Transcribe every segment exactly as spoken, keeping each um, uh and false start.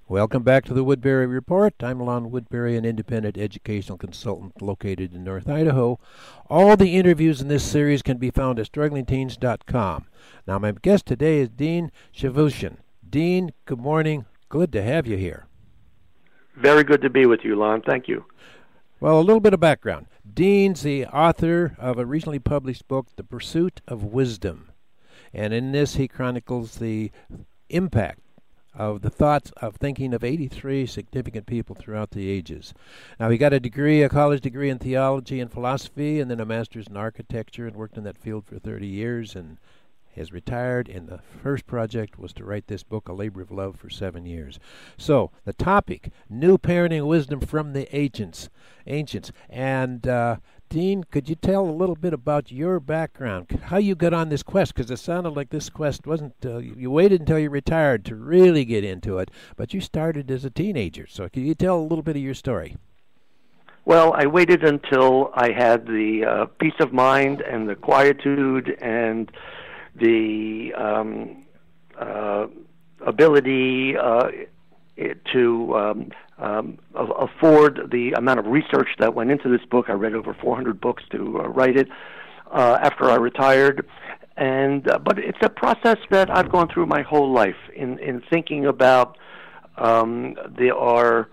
Welcome back to the Woodbury Report. I'm Lon Woodbury, an independent educational consultant located in North Idaho. All the interviews in this series can be found at struggling teens dot com. Now, my guest today is Dean Shavuoshian. Dean, good morning. Good to have you here. Very good to be with you, Lon. Thank you. Well, a little bit of background. Dean's the author of a recently published book, The Pursuit of Wisdom. And in this, he chronicles the impact of the thoughts of thinking of eighty-three significant people throughout the ages. Now, he got a degree, a college degree in theology and philosophy, and then a master's in architecture, and worked in that field for thirty years, and has retired, and the first project was to write this book, A Labor of Love, for seven years. So, the topic, New Parenting Wisdom from the Ancients. ancients. And, uh, Dean, could you tell a little bit about your background, how you got on this quest? Because it sounded like this quest wasn't, uh, you waited until you retired to really get into it, but you started as a teenager. So can you tell a little bit of your story? Well, I waited until I had the uh, peace of mind and the quietude and the um, uh, ability uh, to um, um, afford the amount of research that went into this book. I read over four hundred books to uh, write it uh, after I retired. And uh, but it's a process that I've gone through my whole life in, in thinking about um, the, our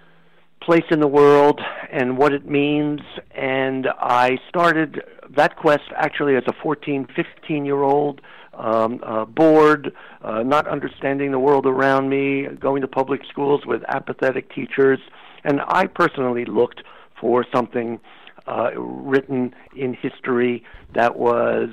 place in the world and what it means. And I started that quest actually as a fourteen, fifteen-year-old, um, uh, bored, uh, not understanding the world around me, going to public schools with apathetic teachers. And I personally looked for something uh, written in history that was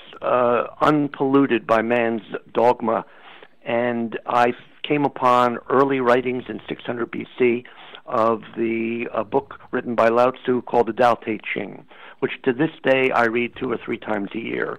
uh, unpolluted by man's dogma. And I came upon early writings in six hundred B C of the uh, book written by Lao Tzu called the Tao Te Ching, which to this day I read two or three times a year.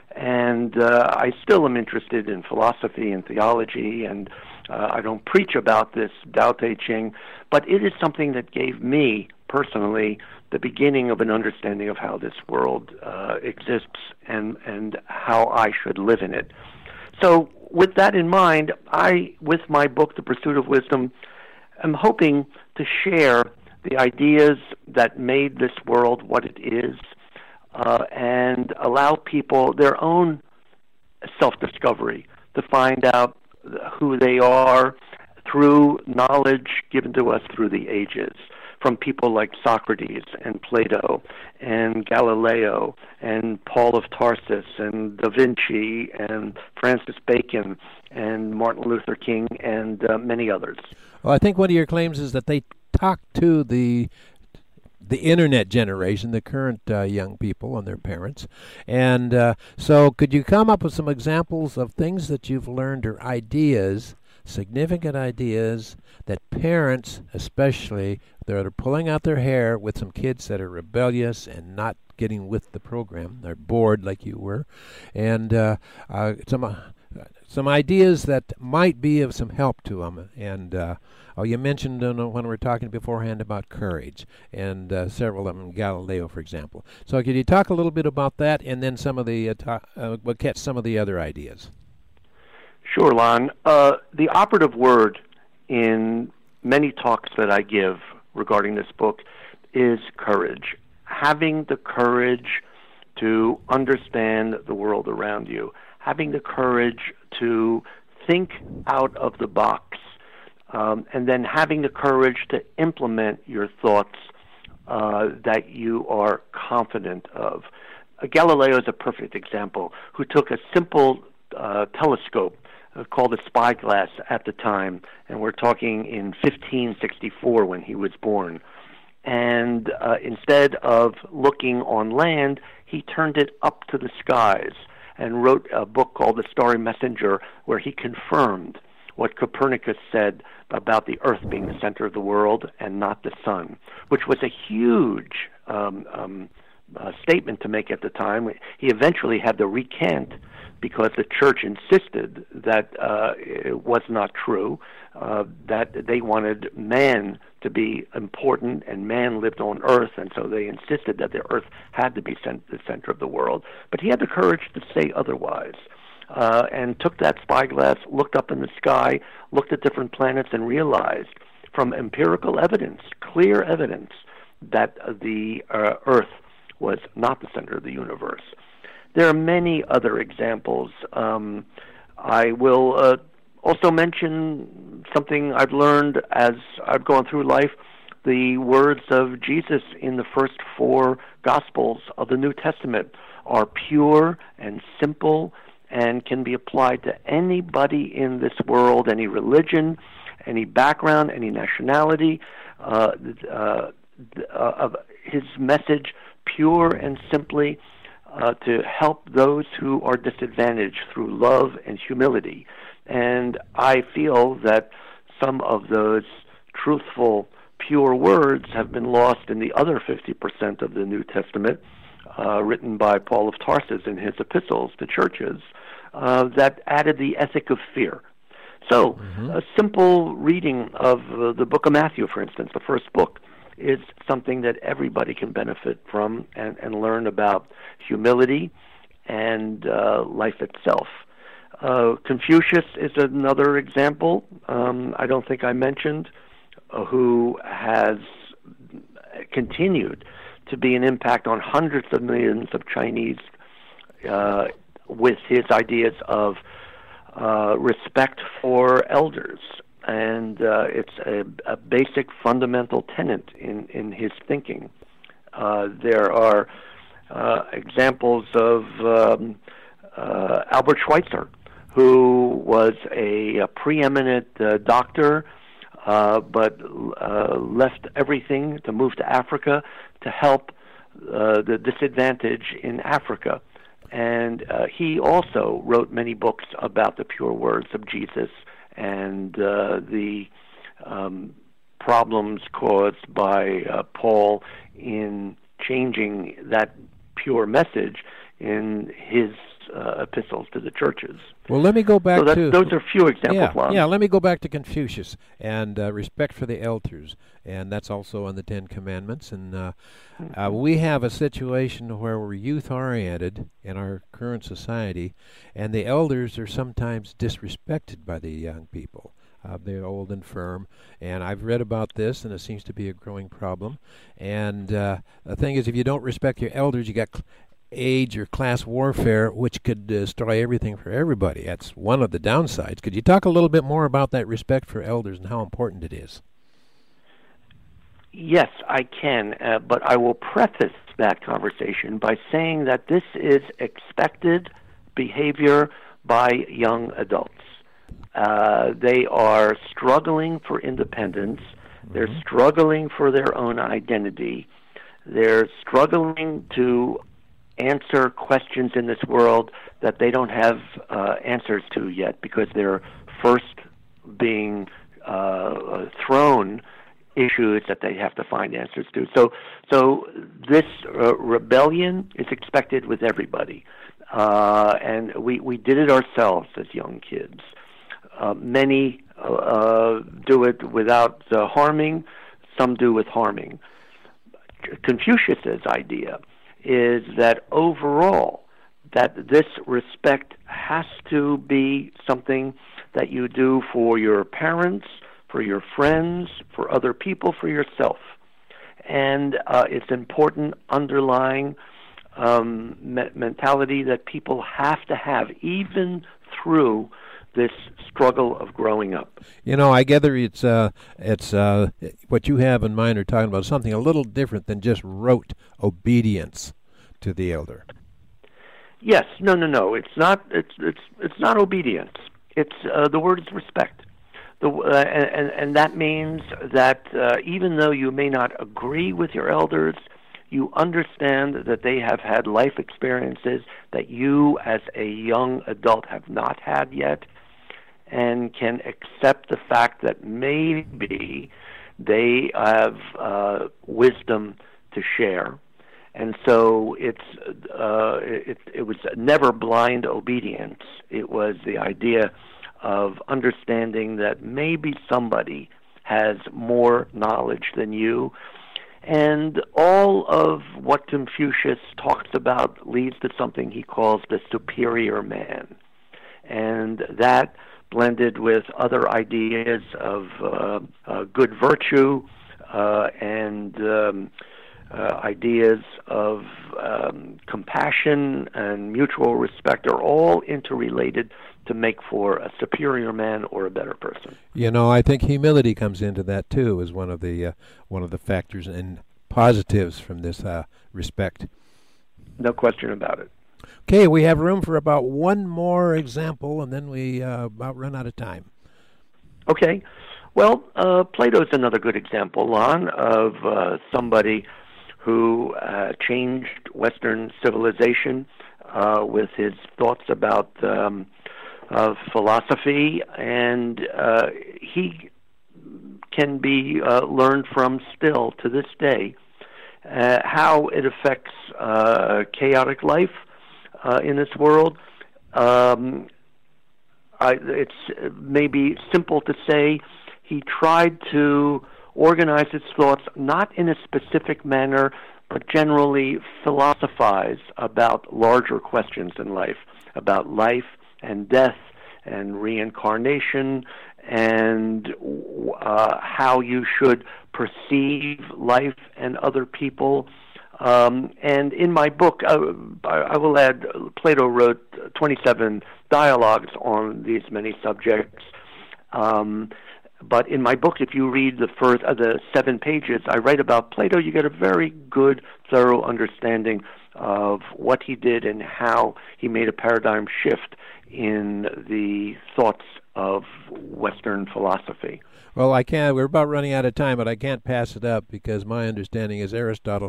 And uh, I still am interested in philosophy and theology, and uh, I don't preach about this Tao Te Ching, but it is something that gave me personally the beginning of an understanding of how this world uh, exists and, and how I should live in it. So with that in mind, I, with my book, The Pursuit of Wisdom, am hoping to share the ideas that made this world what it is, uh, and allow people their own self-discovery to find out who they are through knowledge given to us through the ages, from people like Socrates and Plato and Galileo and Paul of Tarsus and Da Vinci and Francis Bacon and Martin Luther King and uh, many others. Well, I think one of your claims is that they talk to the the internet generation, the current uh, young people and their parents. And uh, so could you come up with some examples of things that you've learned or ideas, significant ideas, that parents especially, that are pulling out their hair with some kids that are rebellious and not getting with the program, they're bored like you were, and uh, uh, some uh, some ideas that might be of some help to them. And uh, oh, you mentioned uh, when we were talking beforehand about courage, and uh, several of them, Galileo, for example. So could you talk a little bit about that, and then some of the uh, ta- uh, we'll catch some of the other ideas? Sure, Lon. Uh, the operative word in many talks that I give regarding this book is courage. Having the courage to understand the world around you, having the courage to think out of the box, um, and then having the courage to implement your thoughts uh, that you are confident of. Uh, Galileo is a perfect example, who took a simple uh, telescope uh, called a spyglass at the time, and we're talking in fifteen sixty-four when he was born. And uh, instead of looking on land, he turned it up to the skies and wrote a book called The Starry Messenger, where he confirmed what Copernicus said about the Earth being the center of the world and not the sun, which was a huge um, um, uh, statement to make at the time. He eventually had to recant because the church insisted that uh, it was not true, uh, that they wanted man to be important, and man lived on earth, and so they insisted that the earth had to be cent- the center of the world. But he had the courage to say otherwise. uh, and took that spyglass, looked up in the sky, looked at different planets, and realized from empirical evidence, clear evidence, that the uh, Earth was not the center of the universe. There are many other examples. Um, I will uh, also mention something I've learned as I've gone through life. The words of Jesus in the first four Gospels of the New Testament are pure and simple and can be applied to anybody in this world, any religion, any background, any nationality. Uh, uh, uh, his message, pure and simply, uh, to help those who are disadvantaged through love and humility. And I feel that some of those truthful, pure words have been lost in the other fifty percent of the New Testament, uh, written by Paul of Tarsus in his epistles to churches, uh, that added the ethic of fear. So, mm-hmm. a simple reading of uh, the book of Matthew, for instance, the first book, is something that everybody can benefit from and, and learn about humility and uh, life itself. Uh, Confucius is another example, um, I don't think I mentioned, uh, who has continued to be an impact on hundreds of millions of Chinese uh, with his ideas of uh, respect for elders. And uh, it's a, a basic fundamental tenet in, in his thinking. Uh, there are uh, examples of um, uh, Albert Schweitzer, who was a, a preeminent uh, doctor, uh, but uh, left everything to move to Africa to help uh, the disadvantaged in Africa. And uh, he also wrote many books about the pure words of Jesus and uh, the um, problems caused by uh, Paul in changing that pure message in his uh, epistles to the churches. Well, let me go back so that, to... Those are a few examples, yeah, Lon. Yeah, let me go back to Confucius and uh, respect for the elders, and that's also on the Ten Commandments. And uh, mm-hmm. uh, we have a situation where we're youth-oriented in our current society, and the elders are sometimes disrespected by the young people. Uh, they're old and firm, and I've read about this, and it seems to be a growing problem. And uh, the thing is, if you don't respect your elders, you got cl- age or class warfare, which could destroy everything for everybody. That's one of the downsides. Could you talk a little bit more about that respect for elders and how important it is? Yes, I can, uh, but I will preface that conversation by saying that this is expected behavior by young adults. Uh, they are struggling for independence. Mm-hmm. They're struggling for their own identity. They're struggling to answer questions in this world that they don't have uh, answers to yet because they're first being uh, thrown issues that they have to find answers to. So, so this uh, rebellion is expected with everybody, uh, and we, we did it ourselves as young kids. Uh, many uh, do it without uh, harming, some do with harming. Confucius's idea is that overall, that this respect has to be something that you do for your parents, for your friends, for other people, for yourself. And uh, it's important underlying um, me- mentality that people have to have, even through this struggle of growing up. You know, I gather it's uh, it's uh, what you have in mind are talking about something a little different than just rote obedience to the elder. Yes, no, no, no. It's not. It's it's it's not obedience. It's uh, the word is respect. The uh, and and that means that uh, even though you may not agree with your elders, you understand that they have had life experiences that you, as a young adult, have not had yet, and can accept the fact that maybe they have uh, wisdom to share. And so it's uh, it, it was never blind obedience. It was the idea of understanding that maybe somebody has more knowledge than you. And all of what Confucius talks about leads to something he calls the superior man. and that blended with other ideas of uh, uh, good virtue uh, and um, uh, ideas of um, compassion and mutual respect are all interrelated to make for a superior man or a better person. You know, I think humility comes into that too, as one of the uh, one of the factors and positives from this uh, respect. No question about it. Okay, we have room for about one more example, and then we uh, about run out of time. Okay. Well, uh, Plato's another good example, Lon, of uh, somebody who uh, changed Western civilization uh, with his thoughts about um, uh, philosophy, and uh, he can be uh, learned from still to this day uh, how it affects uh, chaotic life uh, in this world. Um, I, it's maybe simple to say he tried to organize his thoughts not in a specific manner, but generally philosophize about larger questions in life, about life and death and reincarnation and uh, how you should perceive life and other people. Um, and in my book, uh, I will add, Plato wrote twenty-seven dialogues on these many subjects. Um, but in my book, if you read the first uh, the seven pages I write about Plato, you get a very good, thorough understanding of what he did and how he made a paradigm shift in the thoughts of Western philosophy. Well, I can't. We're about running out of time, but I can't pass it up because my understanding is Aristotle,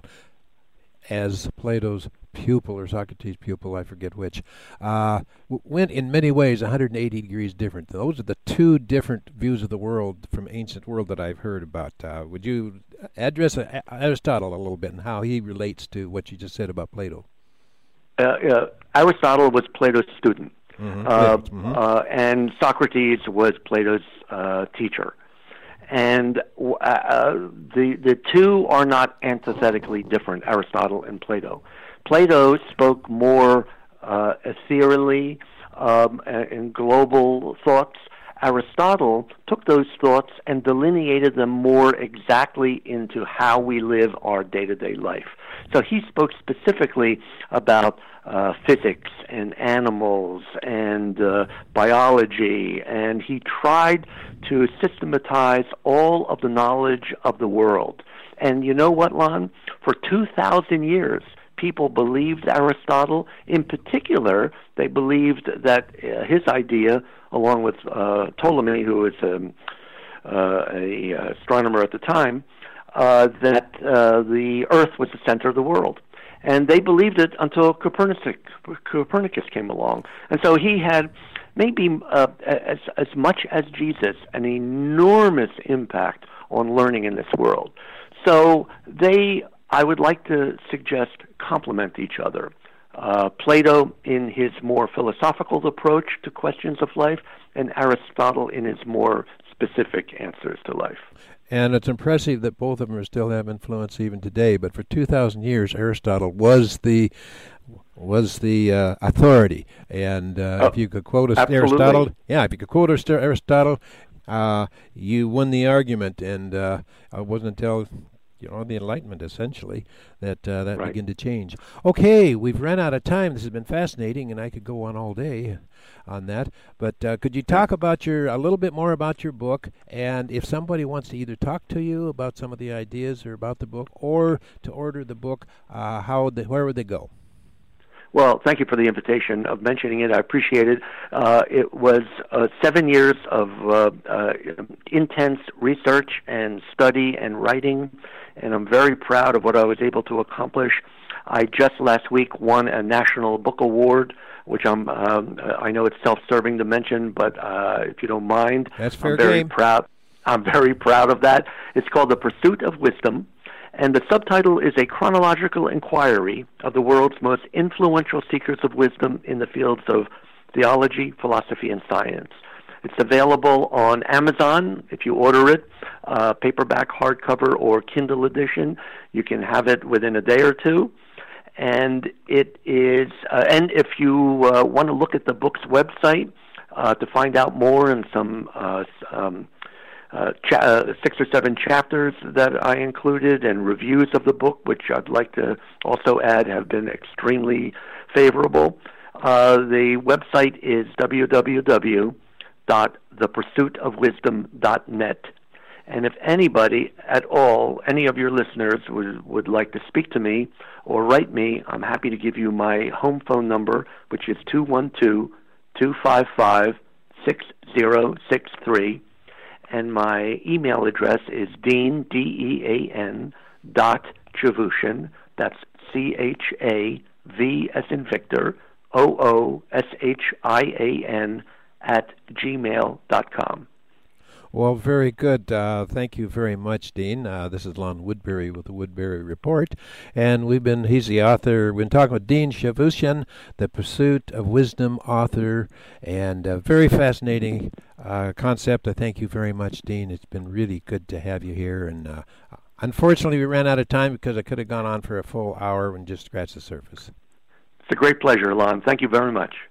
as Plato's pupil or Socrates' pupil, I forget which, uh, went in many ways one hundred eighty degrees different. Those are the two different views of the world from ancient world that I've heard about. Uh, would you address uh, Aristotle a little bit and how he relates to what you just said about Plato? Uh, uh, Aristotle was Plato's student, mm-hmm. uh, yes. mm-hmm. uh, and Socrates was Plato's uh, teacher. And uh, the the two are not antithetically different, Aristotle and Plato. Plato spoke more uh, ethereally um, in global thoughts. Aristotle took those thoughts and delineated them more exactly into how we live our day-to-day life. So he spoke specifically about uh, physics and animals and uh, biology, and he tried to systematize all of the knowledge of the world. And you know what, Lon? For two thousand years, people believed Aristotle. In particular, they believed that uh, his idea, along with uh, Ptolemy, who was um, uh, a astronomer at the time, uh, that uh, the Earth was the center of the world. And they believed it until Copernicus, Copernicus came along. And so he had maybe uh, as, as much as Jesus an enormous impact on learning in this world. So they, I would like to suggest, complement each other. Uh, Plato in his more philosophical approach to questions of life, and Aristotle in his more specific answers to life. And it's impressive that both of them still have influence even today. But for two thousand years, Aristotle was the was the uh, authority. And uh, oh, if you could quote absolutely. Aristotle, yeah, if you could quote Aristotle, uh, you won the argument. And uh, it wasn't until you know the Enlightenment, essentially, that uh, that right. began to change. Okay, we've run out of time. This has been fascinating, and I could go on all day on that. But uh, could you talk about your a little bit more about your book, and if somebody wants to either talk to you about some of the ideas or about the book, or to order the book, uh, how would they, where would they go? Well, thank you for the invitation of mentioning it. I appreciate it. Uh, it was uh, seven years of uh, uh, intense research and study and writing, and I'm very proud of what I was able to accomplish. I just last week won a National Book Award, which I'm, um, I know it's self-serving to mention, but uh, if you don't mind, That's fair I'm very game. proud. I'm very proud of that. It's called The Pursuit of Wisdom, and the subtitle is A Chronological Inquiry of the World's Most Influential Seekers of Wisdom in the Fields of Theology, Philosophy, and Science. It's available on Amazon if you order it, uh, paperback, hardcover, or Kindle edition. You can have it within a day or two. And it is, uh, and if you uh, want to look at the book's website, uh, to find out more and some uh, um, uh, cha- uh, six or seven chapters that I included and reviews of the book, which I'd like to also add have been extremely favorable. Uh, the website is w w w dot the pursuit of wisdom dot net. And if anybody at all, any of your listeners would, would like to speak to me or write me, I'm happy to give you my home phone number, which is two one two, two five five, six zero six three. And my email address is dean, D E A N, dot Chavushin, that's C H A V as in Victor, O O S H I A N, at gmail dot com. Well, very good. Uh, thank you very much, Dean. Uh, this is Lon Woodbury with the Woodbury Report, and we've been, he's the author, we've been talking with Dean Chavushin, the Pursuit of Wisdom author, and a very fascinating uh, concept. I thank you very much, Dean. It's been really good to have you here, and uh, unfortunately we ran out of time because I could have gone on for a full hour and just scratched the surface. It's a great pleasure, Lon. Thank you very much.